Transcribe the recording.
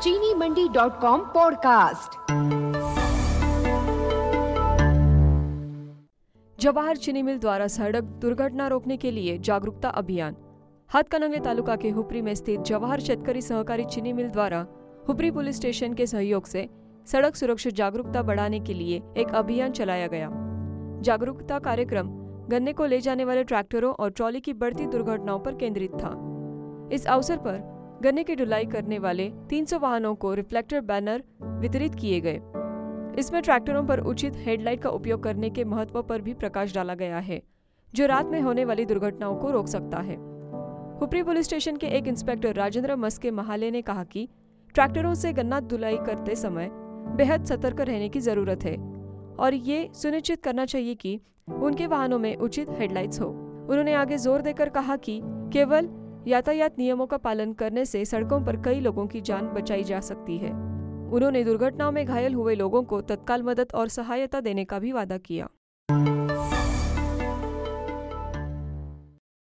चीनी मंडी.com पॉडकास्ट। जवाहर चीनी मिल द्वारा सड़क दुर्घटना रोकने के लिए जागरूकता अभियान। हातकणंगले तालुका के हुपरी में स्थित जवाहर शेतकरी सहकारी चीनी मिल द्वारा हुपरी पुलिस स्टेशन के सहयोग से सड़क सुरक्षा जागरूकता बढ़ाने के लिए एक अभियान चलाया गया। जागरूकता कार्यक्रम गन्ने को ले जाने वाले ट्रैक्टरों और ट्रॉली की बढ़ती दुर्घटनाओं पर केंद्रित था। इस अवसर पर गन्ने की ढुलाई करने वाले 300 वाहनों को रिफ्लेक्टर बैनर वितरित किए गए। इसमें ट्रैक्टरों पर उचित हेडलाइट का उपयोग करने के महत्व पर भी प्रकाश डाला गया है, जो रात में होने वाली दुर्घटनाओं को रोक सकता है। हुपरी पुलिस स्टेशन के एक इंस्पेक्टर राजेंद्र मस्के महाले ने कहा कि ट्रैक्टरों से गन्ना धुलाई करते समय बेहद सतर्क रहने की जरूरत है और ये सुनिश्चित करना चाहिए कि उनके वाहनों में उचित हेडलाइट्स हो। उन्होंने आगे जोर देकर कहा कि केवल यातायात नियमों का पालन करने से सड़कों पर कई लोगों की जान बचाई जा सकती है। उन्होंने दुर्घटनाओं में घायल हुए लोगों को तत्काल मदद और सहायता देने का भी वादा किया।